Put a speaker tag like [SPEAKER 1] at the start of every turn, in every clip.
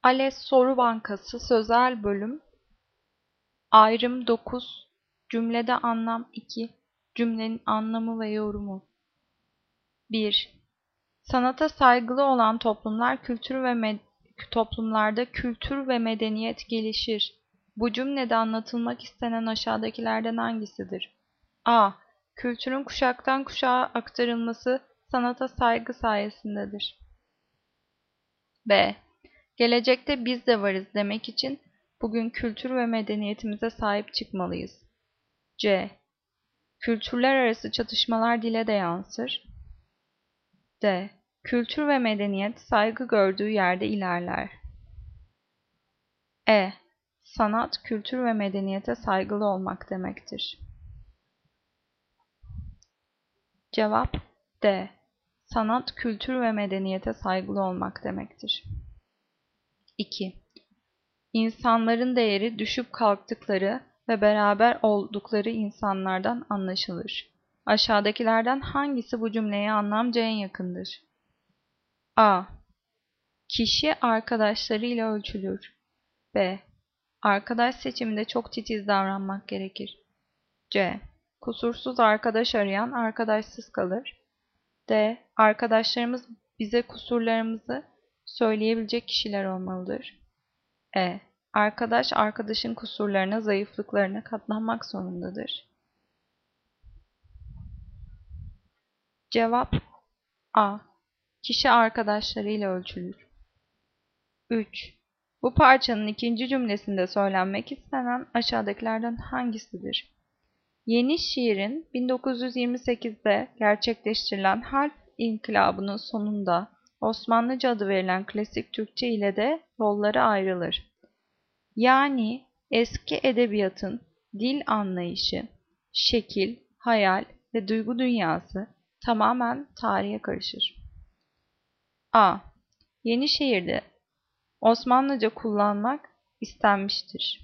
[SPEAKER 1] ALES Soru Bankası Sözel Bölüm Ayrım 9 Cümlede Anlam 2 Cümlenin Anlamı ve Yorumu 1. Sanata saygılı olan toplumlarda kültür ve medeniyet gelişir. Bu cümlede anlatılmak istenen aşağıdakilerden hangisidir? A. Kültürün kuşaktan kuşağa aktarılması sanata saygı sayesindedir. B. Gelecekte biz de varız demek için bugün kültür ve medeniyetimize sahip çıkmalıyız. C. Kültürler arası çatışmalar dile de yansır. D. Kültür ve medeniyet saygı gördüğü yerde ilerler. E. Sanat, kültür ve medeniyete saygılı olmak demektir. Cevap D. Sanat, kültür ve medeniyete saygılı olmak demektir. 2. İnsanların değeri düşüp kalktıkları ve beraber oldukları insanlardan anlaşılır. Aşağıdakilerden hangisi bu cümleye anlamca en yakındır? A. Kişi arkadaşlarıyla ölçülür. B. Arkadaş seçiminde çok titiz davranmak gerekir. C. Kusursuz arkadaş arayan arkadaşsız kalır. D. Arkadaşlarımız bize kusurlarımızı söyleyebilecek kişiler olmalıdır. E. Arkadaş, arkadaşın kusurlarına, zayıflıklarına katlanmak zorundadır. Cevap A. Kişi arkadaşlarıyla ölçülür. 3. Bu parçanın ikinci cümlesinde söylenmek istenen aşağıdakilerden hangisidir? Yeni şiirin 1928'de gerçekleştirilen harf inkılabının sonunda Osmanlıca adı verilen klasik Türkçe ile de yolları ayrılır. Yani eski edebiyatın dil anlayışı, şekil, hayal ve duygu dünyası tamamen tarihe karışır. A. Yenişehir'de Osmanlıca kullanmak istenmiştir.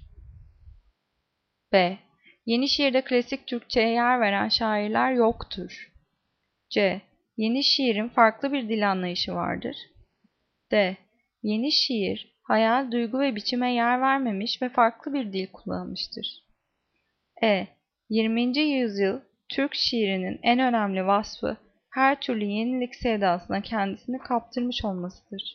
[SPEAKER 1] B. Yenişehir'de klasik Türkçe'ye yer veren şairler yoktur. C. Yeni şiirin farklı bir dil anlayışı vardır. D. Yeni şiir, hayal, duygu ve biçime yer vermemiş ve farklı bir dil kullanmıştır. E. 20. yüzyıl Türk şiirinin en önemli vasfı her türlü yenilik sevdasına kendisini kaptırmış olmasıdır.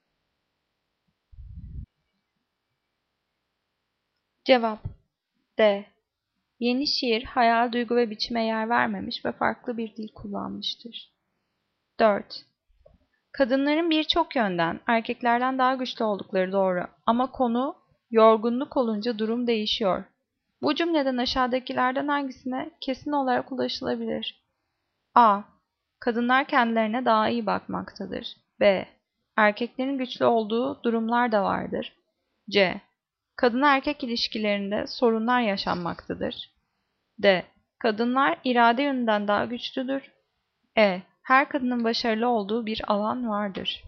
[SPEAKER 1] Cevap D. Yeni şiir, hayal, duygu ve biçime yer vermemiş ve farklı bir dil kullanmıştır. 4. Kadınların birçok yönden erkeklerden daha güçlü oldukları doğru ama konu yorgunluk olunca durum değişiyor. Bu cümleden aşağıdakilerden hangisine kesin olarak ulaşılabilir? A. Kadınlar kendilerine daha iyi bakmaktadır. B. Erkeklerin güçlü olduğu durumlar da vardır. C. Kadın erkek ilişkilerinde sorunlar yaşanmaktadır. D. Kadınlar irade yönünden daha güçlüdür. E. Her kadının başarılı olduğu bir alan vardır.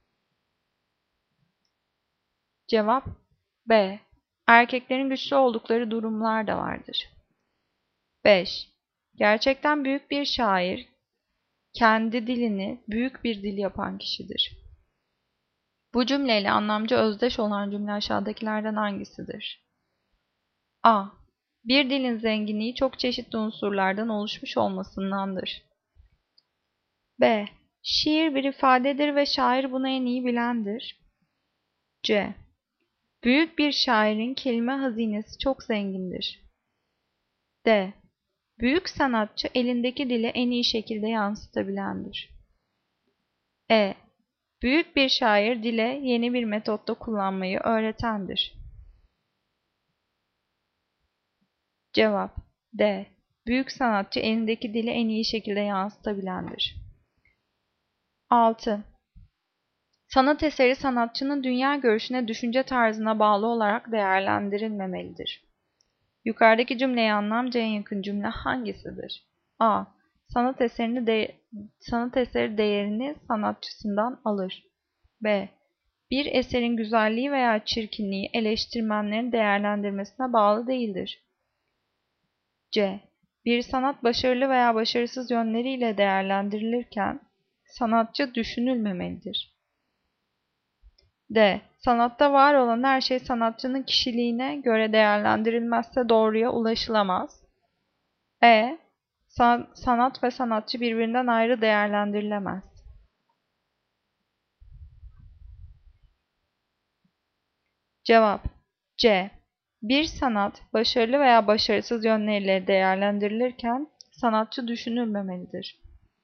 [SPEAKER 1] Cevap B. Erkeklerin güçlü oldukları durumlar da vardır. 5. Gerçekten büyük bir şair, kendi dilini büyük bir dil yapan kişidir. Bu cümleyle anlamca özdeş olan cümle aşağıdakilerden hangisidir? A. Bir dilin zenginliği çok çeşitli unsurlardan oluşmuş olmasındandır. B. Şiir bir ifadedir ve şair bunu en iyi bilendir. C. Büyük bir şairin kelime hazinesi çok zengindir. D. Büyük sanatçı elindeki dili en iyi şekilde yansıtabilendir. E. Büyük bir şair dile yeni bir metotta kullanmayı öğretendir. Cevap D. Büyük sanatçı elindeki dili en iyi şekilde yansıtabilendir. 6. Sanat eseri sanatçının dünya görüşüne, düşünce tarzına bağlı olarak değerlendirilmemelidir. Yukarıdaki cümleye anlamca en yakın cümle hangisidir? A. Sanat eseri değerini sanatçısından alır. B. Bir eserin güzelliği veya çirkinliği eleştirmenlerin değerlendirmesine bağlı değildir. C. Bir sanat başarılı veya başarısız yönleriyle değerlendirilirken sanatçı düşünülmemelidir. D. Sanatta var olan her şey sanatçının kişiliğine göre değerlendirilmezse doğruya ulaşılamaz. Sanat ve sanatçı birbirinden ayrı değerlendirilemez. Cevap C. Bir sanat, başarılı veya başarısız yönleriyle değerlendirilirken sanatçı düşünülmemelidir.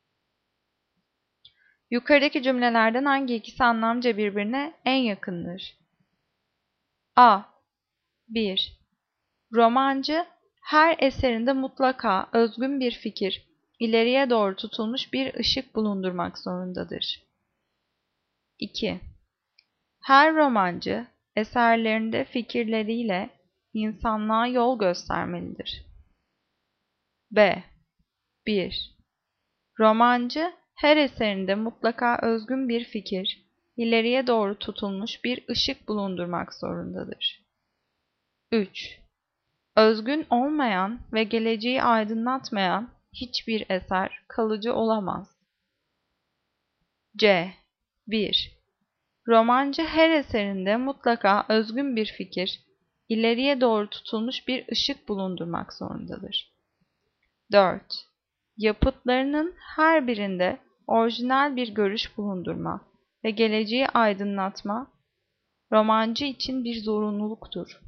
[SPEAKER 1] Yukarıdaki cümlelerden hangi ikisi anlamca birbirine en yakındır? A. 1. Romancı, her eserinde mutlaka özgün bir fikir, ileriye doğru tutulmuş bir ışık bulundurmak zorundadır. 2. Her romancı, eserlerinde fikirleriyle insanlığa yol göstermelidir. B. 1. Romancı, her eserinde mutlaka özgün bir fikir, ileriye doğru tutulmuş bir ışık bulundurmak zorundadır. 3. Özgün olmayan ve geleceği aydınlatmayan hiçbir eser kalıcı olamaz. C. 1. Romancı her eserinde mutlaka özgün bir fikir, ileriye doğru tutulmuş bir ışık bulundurmak zorundadır. 4. Yapıtlarının her birinde orijinal bir görüş bulundurma ve geleceği aydınlatma, romancı için bir zorunluluktur.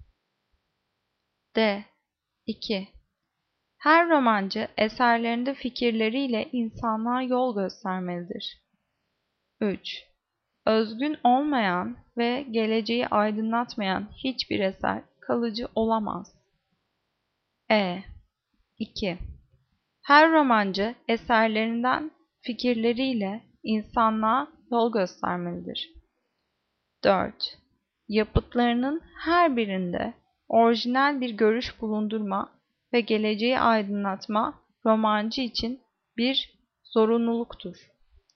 [SPEAKER 1] D. 2. Her romancı eserlerinde fikirleriyle insanlığa yol göstermelidir. 3. Özgün olmayan ve geleceği aydınlatmayan hiçbir eser kalıcı olamaz. 2. Her romancı eserlerinden fikirleriyle insanlığa yol göstermelidir. 4. Yapıtlarının her birinde orijinal bir görüş bulundurma ve geleceği aydınlatma romancı için bir zorunluluktur.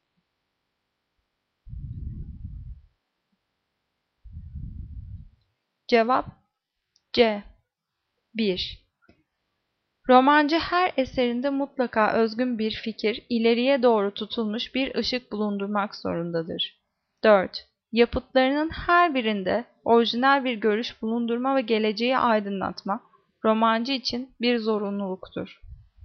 [SPEAKER 1] Cevap C. 1. Romancı her eserinde mutlaka özgün bir fikir, ileriye doğru tutulmuş bir ışık bulundurmak zorundadır. 4. Yapıtlarının her birinde orijinal bir görüş bulundurma ve geleceği aydınlatma, romancı için bir zorunluluktur.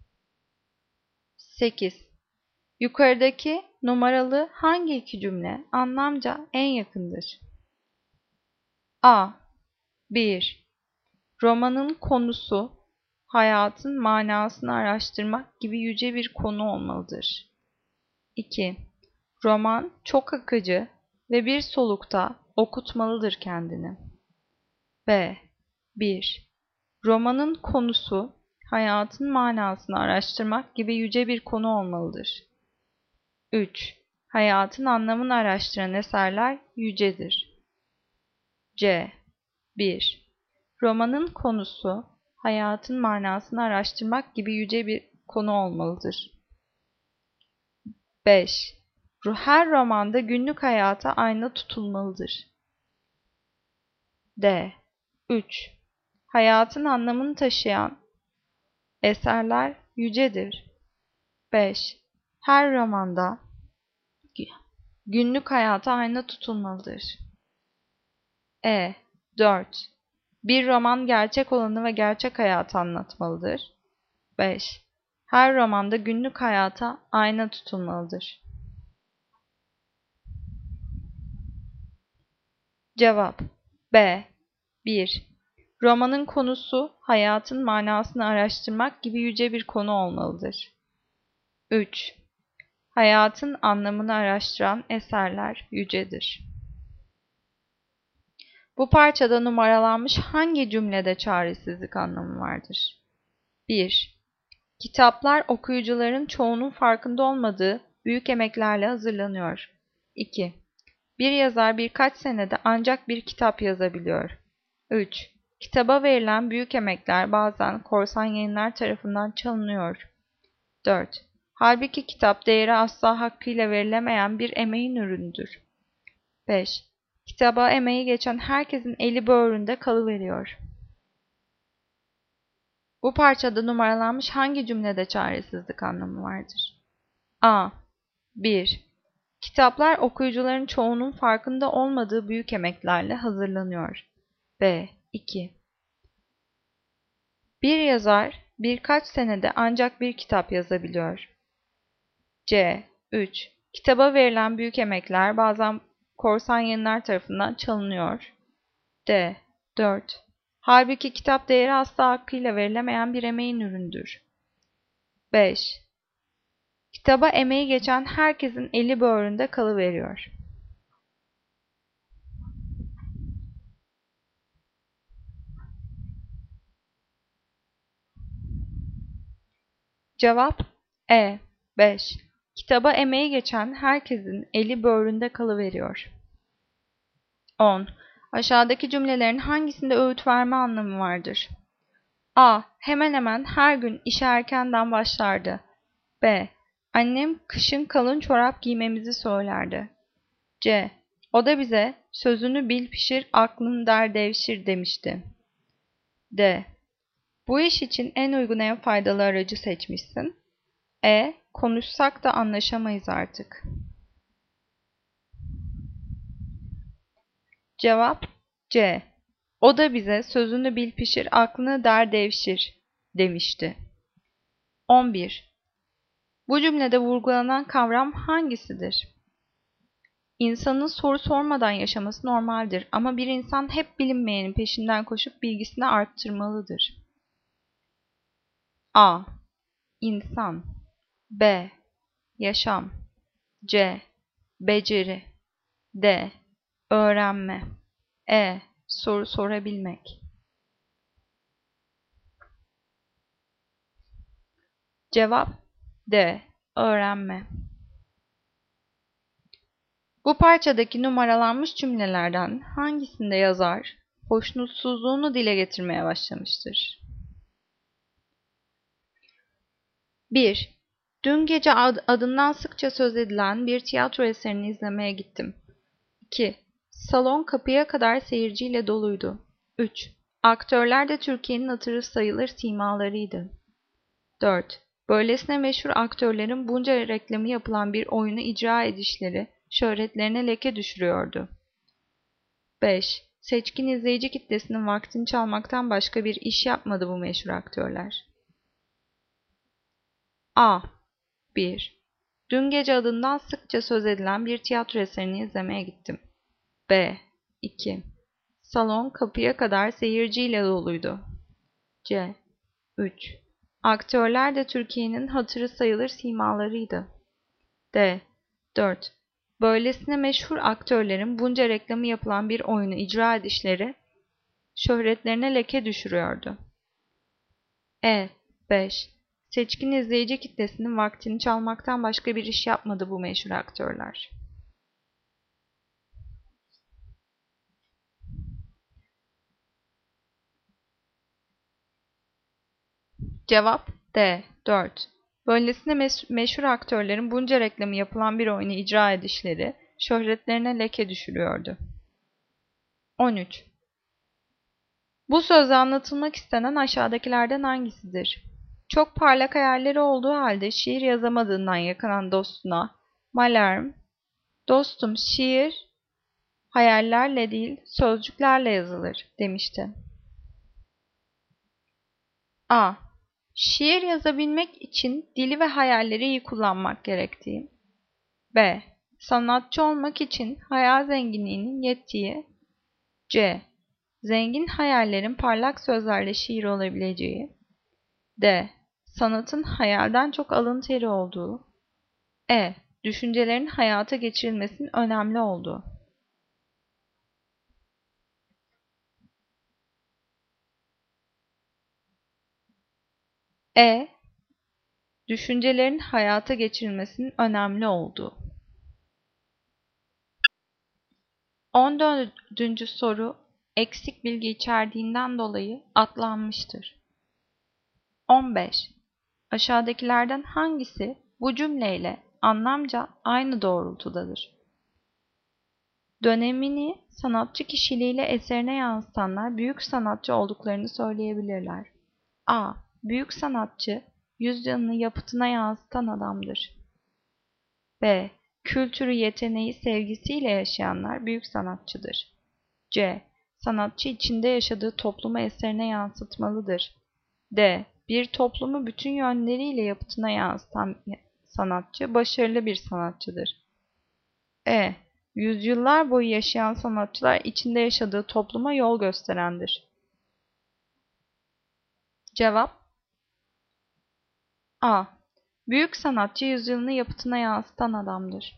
[SPEAKER 1] 8. Yukarıdaki numaralı hangi iki cümle anlamca en yakındır? A. 1. Romanın konusu, hayatın manasını araştırmak gibi yüce bir konu olmalıdır. 2. Roman çok akıcı ve bir solukta okutmalıdır kendini. B. 1. Romanın konusu, hayatın manasını araştırmak gibi yüce bir konu olmalıdır. 3. Hayatın anlamını araştıran eserler yücedir. C. 1. Romanın konusu, hayatın manasını araştırmak gibi yüce bir konu olmalıdır. 5. Her romanda günlük hayata ayna tutulmalıdır. D. 3. Hayatın anlamını taşıyan eserler yücedir. 5. Her romanda günlük hayata ayna tutulmalıdır. 4. Bir roman gerçek olanı ve gerçek hayatı anlatmalıdır. 5. Her romanda günlük hayata ayna tutulmalıdır. Cevap B. 1. Romanın konusu, hayatın manasını araştırmak gibi yüce bir konu olmalıdır. 3. Hayatın anlamını araştıran eserler yücedir. Bu parçada numaralanmış hangi cümlede çaresizlik anlamı vardır? 1. Kitaplar okuyucuların çoğunun farkında olmadığı büyük emeklerle hazırlanıyor. 2. Bir yazar birkaç senede ancak bir kitap yazabiliyor. 3. Kitaba verilen büyük emekler bazen korsan yayınlar tarafından çalınıyor. 4. Halbuki kitap değeri asla hakkıyla verilemeyen bir emeğin ürünüdür. 5. Kitaba emeği geçen herkesin eli böğründe kalıveriyor. Bu parçada numaralanmış hangi cümlede çaresizlik anlamı vardır? A. 1. Kitaplar okuyucuların çoğunun farkında olmadığı büyük emeklerle hazırlanıyor. B. 2. Bir yazar birkaç senede ancak bir kitap yazabiliyor. C. 3. Kitaba verilen büyük emekler bazen korsan yayınlar tarafından çalınıyor. D. 4. Halbuki kitap değeri asla hakkıyla verilemeyen bir emeğin ürünüdür. 5. Kitaba emeği geçen herkesin eli böğründe kalıveriyor. Cevap E. 5. Kitaba emeği geçen herkesin eli böğründe kalıveriyor. 10. Aşağıdaki cümlelerin hangisinde öğüt verme anlamı vardır? A. Hemen hemen her gün işe erkenden başlardı. B. Annem kışın kalın çorap giymemizi söylerdi. C. O da bize sözünü bil pişir aklın der devşir demişti. D. Bu iş için en uygun en faydalı aracı seçmişsin. E. Konuşsak da anlaşamayız artık. Cevap C. O da bize sözünü bil pişir aklını der devşir demişti. 11. Bu cümlede vurgulanan kavram hangisidir? İnsanın soru sormadan yaşaması normaldir ama bir insan hep bilinmeyenin peşinden koşup bilgisini arttırmalıdır. A. İnsan. B. Yaşam. C. Beceri. D. Öğrenme. E. Soru sorabilmek. Cevap D. Öğrenme. Bu parçadaki numaralanmış cümlelerden hangisinde yazar hoşnutsuzluğunu dile getirmeye başlamıştır? 1. Dün gece adından sıkça söz edilen bir tiyatro eserini izlemeye gittim. 2. Salon kapıya kadar seyirciyle doluydu. 3. Aktörler de Türkiye'nin hatırı sayılır simalarıydı. 4. Böylesine meşhur aktörlerin bunca reklamı yapılan bir oyunu icra edişleri şöhretlerine leke düşürüyordu. 5. Seçkin izleyici kitlesinin vaktini çalmaktan başka bir iş yapmadı bu meşhur aktörler. A. 1. Dün gece adından sıkça söz edilen bir tiyatro eserini izlemeye gittim. B. 2. Salon kapıya kadar seyirciyle doluydu. C. 3. Aktörler de Türkiye'nin hatırı sayılır simalarıydı. D. 4. Böylesine meşhur aktörlerin bunca reklamı yapılan bir oyunu icra edişleri şöhretlerine leke düşürüyordu. E. 5. Seçkin izleyici kitlesinin vaktini çalmaktan başka bir iş yapmadı bu meşhur aktörler. Cevap D. 4. Böylesine meşhur aktörlerin bunca reklamı yapılan bir oyunu icra edişleri şöhretlerine leke düşürüyordu. 13. Bu sözde anlatılmak istenen aşağıdakilerden hangisidir? Çok parlak hayalleri olduğu halde şiir yazamadığından yakınan dostuna Mallarmé, "Dostum, şiir hayallerle değil sözcüklerle yazılır," demişti. A. Şiir yazabilmek için dili ve hayalleri iyi kullanmak gerektiği. B. Sanatçı olmak için hayal zenginliğinin yettiği. C. Zengin hayallerin parlak sözlerle şiir olabileceği. D. Sanatın hayalden çok alın teri olduğu. E. Düşüncelerin hayata geçirilmesinin önemli olduğu. E. Düşüncelerin hayata geçirilmesinin önemli olduğu. 14. soru eksik bilgi içerdiğinden dolayı atlanmıştır. 15. Aşağıdakilerden hangisi bu cümleyle anlamca aynı doğrultudadır? Dönemini sanatçı kişiliğiyle eserine yansıtanlar büyük sanatçı olduklarını söyleyebilirler. A. Büyük sanatçı, yüzyılını yapıtına yansıtan adamdır. B. Kültürü, yeteneği, sevgisiyle yaşayanlar büyük sanatçıdır. C. Sanatçı içinde yaşadığı toplumu eserine yansıtmalıdır. D. Bir toplumu bütün yönleriyle yapıtına yansıtan sanatçı başarılı bir sanatçıdır. E. Yüzyıllar boyu yaşayan sanatçılar içinde yaşadığı topluma yol gösterendir. Cevap A. Büyük sanatçı yüzyılını yapıtına yansıtan adamdır.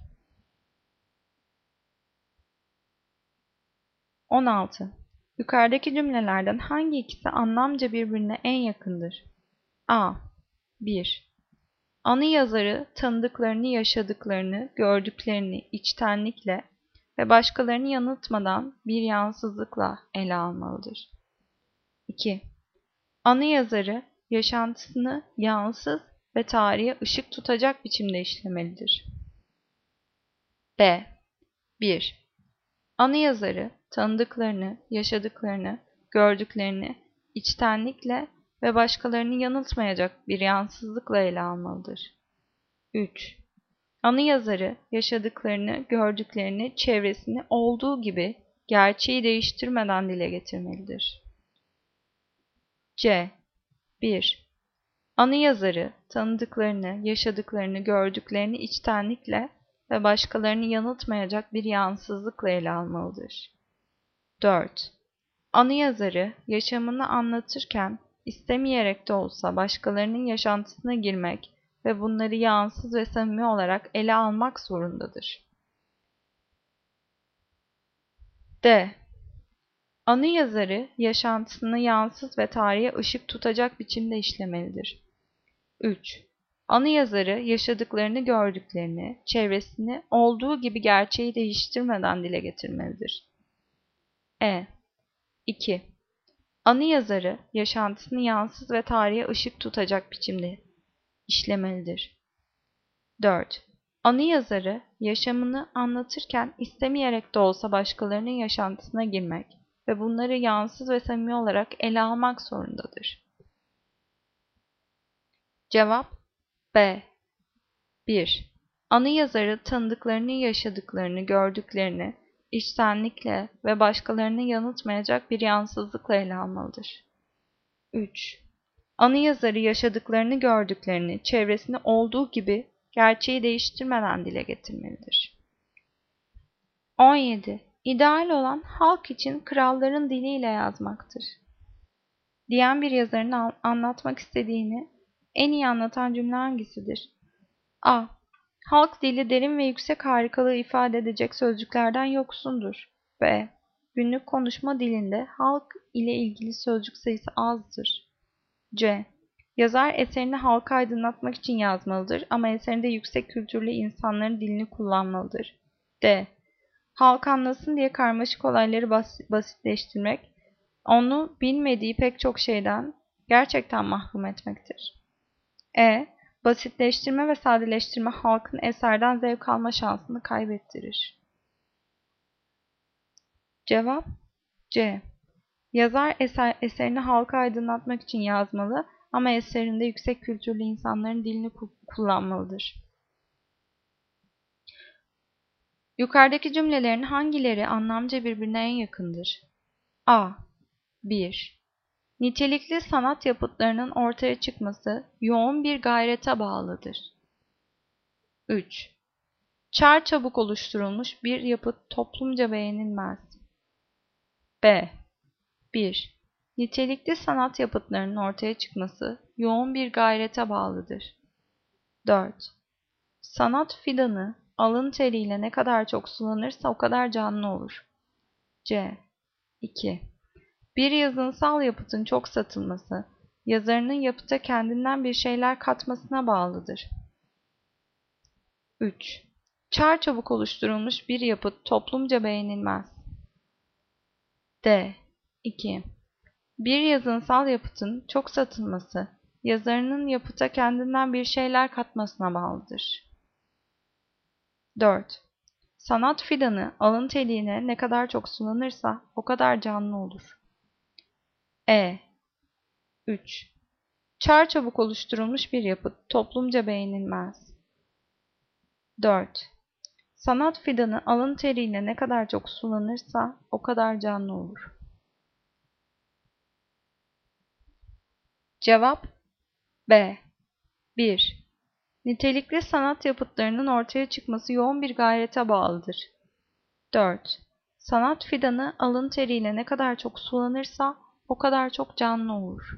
[SPEAKER 1] 16. Yukarıdaki cümlelerden hangi ikisi anlamca birbirine en yakındır? A. 1. Anı yazarı tanıdıklarını, yaşadıklarını, gördüklerini içtenlikle ve başkalarını yanıltmadan bir yansızlıkla ele almalıdır. 2. Anı yazarı yaşantısını yansız ve tarihe ışık tutacak biçimde işlemelidir. B. 1. Anı yazarı tanıdıklarını, yaşadıklarını, gördüklerini içtenlikle ve başkalarını yanıltmayacak bir yansızlıkla ele almalıdır. 3. Anı yazarı yaşadıklarını, gördüklerini, çevresini olduğu gibi gerçeği değiştirmeden dile getirmelidir. C. 1. Anı yazarı tanıdıklarını, yaşadıklarını, gördüklerini içtenlikle ve başkalarını yanıltmayacak bir yansızlıkla ele almalıdır. 4. Anı yazarı yaşamını anlatırken istemeyerek de olsa başkalarının yaşantısına girmek ve bunları yansız ve samimi olarak ele almak zorundadır. D. Anı yazarı yaşantısını yansız ve tarihe ışık tutacak biçimde işlemelidir. 3. Anı yazarı yaşadıklarını, gördüklerini, çevresini olduğu gibi gerçeği değiştirmeden dile getirmelidir. E. 2. Anı yazarı yaşantısını yansız ve tarihe ışık tutacak biçimde işlemelidir. 4. Anı yazarı yaşamını anlatırken istemeyerek de olsa başkalarının yaşantısına girmek ve bunları yansız ve samimi olarak ele almak zorundadır. Cevap B. 1. Anı yazarı tanıdıklarını, yaşadıklarını, gördüklerini içtenlikle ve başkalarını yanıltmayacak bir yansızlıkla ele almalıdır. 3. Anı yazarı yaşadıklarını, gördüklerini, çevresini olduğu gibi gerçeği değiştirmeden dile getirmelidir. 17. İdeal olan halk için kralların diliyle yazmaktır. Diyen bir yazarın anlatmak istediğini en iyi anlatan cümle hangisidir? A. Halk dili derin ve yüksek harikalığı ifade edecek sözcüklerden yoksundur. B. Günlük konuşma dilinde halk ile ilgili sözcük sayısı azdır. C. Yazar eserini halka aydınlatmak için yazmalıdır ama eserinde yüksek kültürlü insanların dilini kullanmalıdır. D. Halk anlasın diye karmaşık olayları basitleştirmek, onu bilmediği pek çok şeyden gerçekten mahrum etmektir. E. Basitleştirme ve sadeleştirme halkın eserden zevk alma şansını kaybettirir. Cevap C. Yazar eserini halka aydınlatmak için yazmalı ama eserinde yüksek kültürlü insanların dilini kullanmalıdır. Yukarıdaki cümlelerin hangileri anlamca birbirine en yakındır? A. 1. Nitelikli sanat yapıtlarının ortaya çıkması yoğun bir gayrete bağlıdır. 3. Çarçabuk oluşturulmuş bir yapıt toplumca beğenilmez. B. 1. Nitelikli sanat yapıtlarının ortaya çıkması yoğun bir gayrete bağlıdır. 4. Sanat fidanı alın teriyle ne kadar çok sulanırsa o kadar canlı olur. C. 2. Bir yazınsal yapıtın çok satılması, yazarının yapıta kendinden bir şeyler katmasına bağlıdır. 3. Çarçabuk oluşturulmuş bir yapıt toplumca beğenilmez. D. 2. Bir yazınsal yapıtın çok satılması, yazarının yapıta kendinden bir şeyler katmasına bağlıdır. 4. Sanat fidanı alın teliğine ne kadar çok sulanırsa o kadar canlı olur. E. 3. Çarçabuk oluşturulmuş bir yapıt toplumca beğenilmez. 4. Sanat fidanı alın teriyle ne kadar çok sulanırsa o kadar canlı olur. Cevap B. 1. Nitelikli sanat yapıtlarının ortaya çıkması yoğun bir gayrete bağlıdır. 4. Sanat fidanı alın teriyle ne kadar çok sulanırsa o kadar çok canlı olur.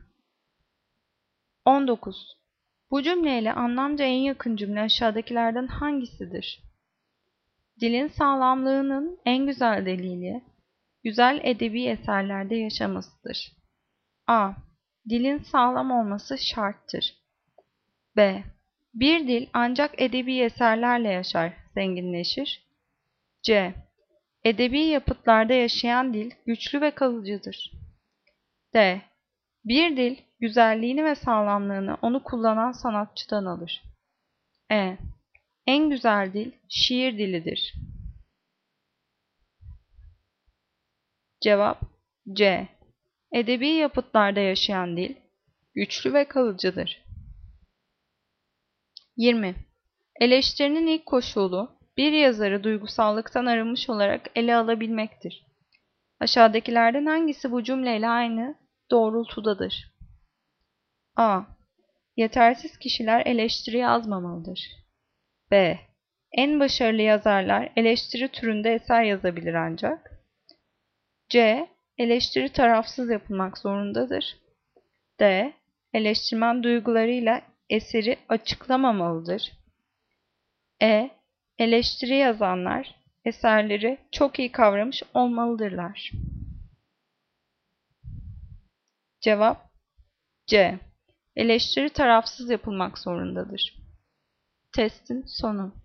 [SPEAKER 1] 19. Bu cümleyle anlamca en yakın cümle aşağıdakilerden hangisidir? Dilin sağlamlığının en güzel delili, güzel edebi eserlerde yaşamasıdır. A. Dilin sağlam olması şarttır. B. Bir dil ancak edebi eserlerle yaşar, zenginleşir. C. Edebi yapıtlarda yaşayan dil güçlü ve kalıcıdır. D. Bir dil güzelliğini ve sağlamlığını onu kullanan sanatçıdan alır. E. En güzel dil şiir dilidir. Cevap C. Edebi yapıtlarda yaşayan dil güçlü ve kalıcıdır. 20. Eleştirinin ilk koşulu bir yazarı duygusallıktan arınmış olarak ele alabilmektir. Aşağıdakilerden hangisi bu cümleyle aynı doğrultudadır? A. Yetersiz kişiler eleştiri yazmamalıdır. B. En başarılı yazarlar eleştiri türünde eser yazabilir ancak. C. Eleştiri tarafsız yapılmak zorundadır. D. Eleştirmen duygularıyla eseri açıklamamalıdır. E. Eleştiri yazanlar eserleri çok iyi kavramış olmalıdırlar. Cevap C. Eleştiri tarafsız yapılmak zorundadır. Testin sonu.